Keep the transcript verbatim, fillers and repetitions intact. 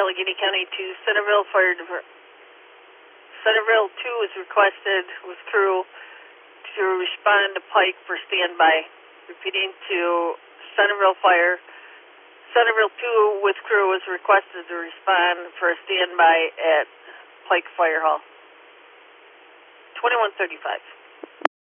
Allegheny County to Centerville Fire Department. Centerville two is requested with crew to respond to Pike for standby. Repeating to Centerville Fire. Centerville two with crew is requested to respond for a standby at Pike Fire Hall. twenty-one thirty-five.